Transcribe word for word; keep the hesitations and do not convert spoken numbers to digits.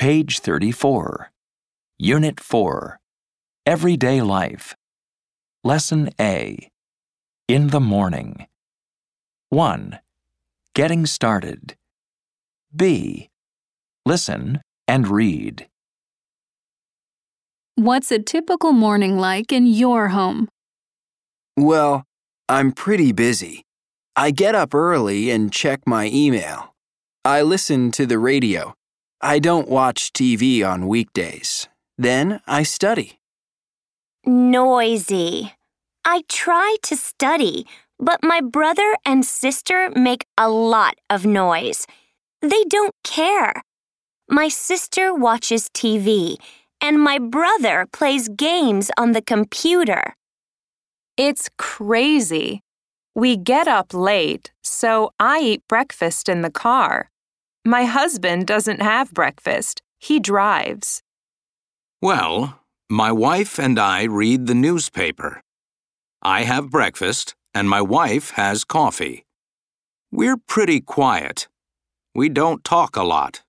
Page thirty-four. Unit four. Everyday Life. Lesson A. In the Morning. one. Getting Started. B. Listen and read. What's a typical morning like in your home? Well, I'm pretty busy. I get up early and check my email. I listen to the radio. I don't watch T V on weekdays. Then I study. Noisy. I try to study, but my brother and sister make a lot of noise. They don't care. My sister watches T V, and my brother plays games on the computer. It's crazy. We get up late, so I eat breakfast in the car. My husband doesn't have breakfast. He drives. Well, my wife and I read the newspaper. I have breakfast, and my wife has coffee. We're pretty quiet. We don't talk a lot.